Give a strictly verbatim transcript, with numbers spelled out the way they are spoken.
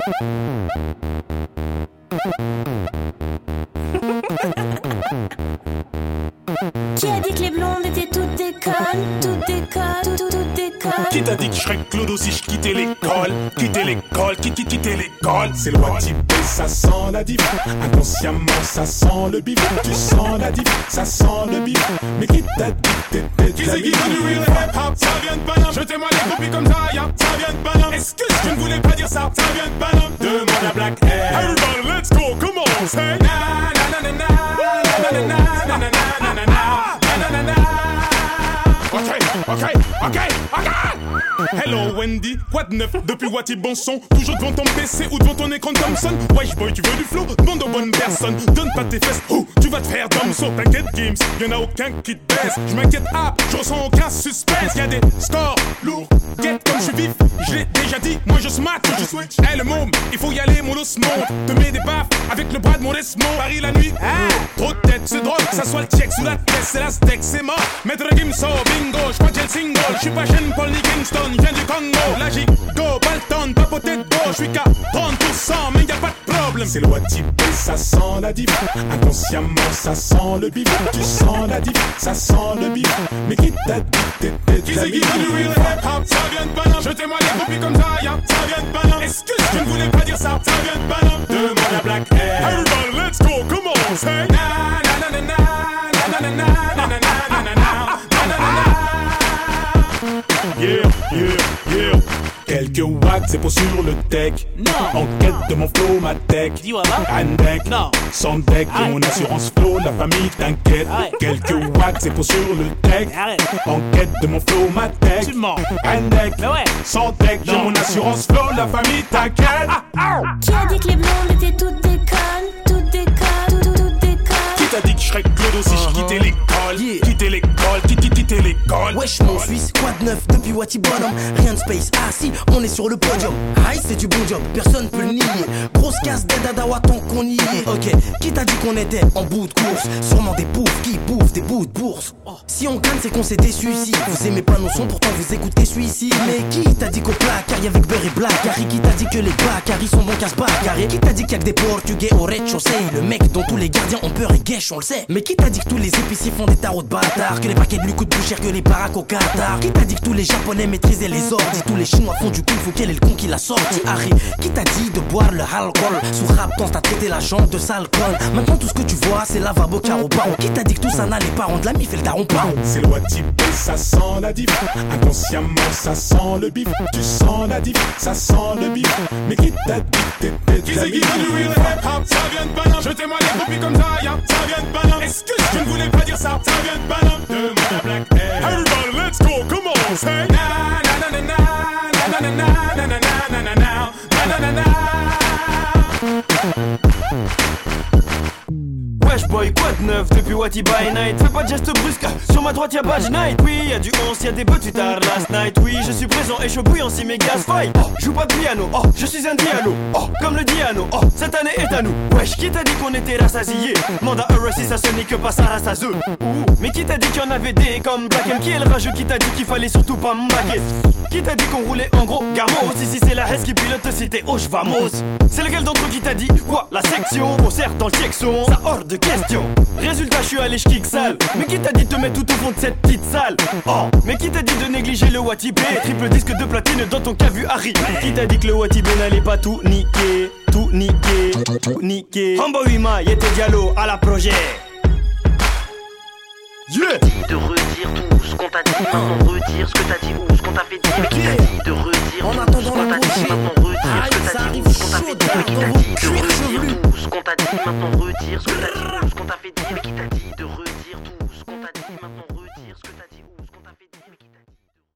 Qui a dit que les blondes étaient toutes des connes, toutes des connes, toutes, toutes des connes? Qui t'a dit que je serais Clodo si je quittais l'école? Quitter l'école, qui qui quitter l'école? C'est le type, ça sent la diva. Inconsciemment, ça sent le bif. Tu sens la diva, ça sent le bif. Mais qui t'a dit que t'étais de la diva? Qui real hip-hop, ça vient de Paname. Jetez-moi les copies comme ça, ya, ça vient de Paname. Excuse, je ne voulais pas dire ça, ça vient de Paname. Demande à Black Air. Everybody, let's go, come on, say. Na na na na na na na na na na na na na na na. Ok, ok, ok, ok. Hello Wendy, what de neuf depuis Wati bon son? Toujours devant ton P C ou devant ton écran Thompson? Wesh boy, tu veux du flow? Demande aux bonnes personnes. Donne pas tes fesses, oh, tu vas te faire Domso. T'inquiète Gims, y'en a aucun qui te baisse. Je m'inquiète, ah, je ressens aucun suspense. Y'a des scores lourds, get comme je suis vif. Je l'ai déjà dit, moi je smack, je switch. Eh le môme, il faut y aller, mon os monte. Te mets des baffes avec le bras de mon Desmond. Paris la nuit, ah, trop de tête, c'est drôle. Ça soit le check sous la tête, c'est la steak, c'est mort. Maître Gimso, bingo, j'crois que j'ai le single. J'suis pas Jeune Paul ni Kingston, viens du Congo. Là j'y go, pas le temps de papoter de go. J'suis qu'à trente pour cent, mais y'a pas de problème. C'est le type, ça sent la diva. Inconsciemment, ça sent le bif. Tu sens la diva, ça sent le bif. Mais qui t'a dit que t'étais de la diva? Qui c'est qui du real hip-hop, ça vient de Paname. Jetez-moi les copies comme ça, ya, ça vient de Paname. Excuse, je ne voulais pas dire ça, ça vient de Paname. Demande à Black Air. Everybody, let's go, come on, say. Na na na na na na na na na na na na na na. Yeah, yeah, yeah. Quelques watts, c'est pour sur le tech. Non. En quête de mon flow, ma tech. Dis voilà. Un deck. Non. Sans deck, de mon assurance flow, la famille t'inquiète. Arrête. Quelques watts, c'est pour sur le tech. Arrête. En quête de mon flow, ma tech. Tu mens. Un deck. Mais ouais. Sans deck, j'ai mon assurance flow, la famille t'inquiète. Ah, ah. Qui a dit que les blondes étaient toutes des connes, toutes des connes, toutes, toutes des connes? Qui t'a dit que je serais Clodo si je quittais l'école? Yeah. Quitter l'école, quitter quitter l'école. Wesh mon Suisse, quoi de neuf depuis Wati Bonhomme? Rien de space, ah si, on est sur le podium. Aïe c'est du bon job, personne peut le nier. Grosse casse d'Adadawa tant qu'on y est. Ok, qui t'a dit qu'on était en bout de course? Sûrement des poufs qui bouffent des bouts de bourse. Si on gagne c'est qu'on s'est déçu ici. Vous aimez pas nos sons, pourtant vous écoutez celui-ci. Mais qui t'a dit qu'au placard y'a avec beurre et black? Harry, qui t'a dit que les Bacaris sont bons casse carré? Qui t'a dit qu'il y a que des Portugais au rez-de-chaussée? Le mec dont tous les gardiens ont peur et guèche, on le sait. Mais qui t'a dit que tous les épiciers font des tarots de bâtards? Que les paquets de lui coûtent plus cher que les baraques au Qatar? Qui t'a dit que tous les japonais maîtrisaient les ordres? Tous les chinois font du kung fu, quel est le con qui l'a sorti? Harry, qui t'a dit de boire le alcool? Sous rap, quand t'as traité la jambe de sale conne. Maintenant tout ce que tu vois c'est lavabo caro baron. Qui t'a dit que tout ça n'allait pas rendre la mif et le daron pas? C'est le type, ça sent la diva. Inconsciemment, ça sent le bif. Tu sens la diva, ça sent le bif. Mais qui t'a dit que t'étais de la diva? Qui c'est qui du real hip-hop, ça vient de Paname. Jetez-moi les copies comme ça, ya, ça vient de Paname. Excuse, je ne voulais pas dire ça, ça vient de Paname. Demande à Black Air. Everybody, let's go, come on, say. Na na na na na na na na na na na na na na na na. Wesh boy, quoi de neuf depuis Wati by night? Fais pas de geste brusque, sur ma droite y'a Badge Night. Oui, y'a du onze, y'a des petits tard last night. Oui, je suis présent et je bouillant si mes gaz faille. Oh, joue pas de piano, oh, je suis un dialogue. Oh, comme le Diano, oh, cette année est à nous. Wesh, qui t'a dit qu'on était rassasiés? Manda Euro si ça ce n'est que pas ça rassaseux. Ouh, mais qui t'a dit qu'il y en avait des comme Black M? Qui est le rageux qui t'a dit qu'il fallait surtout pas m'maquer? Qui t'a dit qu'on roulait en gros gamos? Si si c'est la Hesse qui pilote, c'était oh j'vamos. C'est lequel d'entre eux qui t'a dit quoi? La section, bon certes dans le Tiexon, ça hors de question. Résultat je suis allé j'kick sale. Mais qui t'a dit de te mettre tout au fond de cette petite salle? Oh, mais qui t'a dit de négliger le Wati B? Triple disque de platine dans ton cas vu Harry. Qui t'a dit que le Wati B n'allait pas tout niquer? Tout niquer, tout niquer. Rambo Wima, y'était Diallo à la projet. Yeah! Dit de redire tout ce qu'on t'a dit, maintenant redire ce que t'as dit ou ce qu'on t'a fait dire. Mais qui t'a dit de redire En tout ce attendant qu'on la t'a dit, prochaine. maintenant redire Aïe, ce que ça t'as dit arrive ou ce qu'on t'a fait chaud dire. Mais qui dans t'a vos dit de cuirs redire chevelus. tout ce qu'on t'a dit, maintenant redire ce que t'as dit ou ce qu'on t'a fait dire. Mais qui t'a dit de redire tout ce qu'on t'a dit?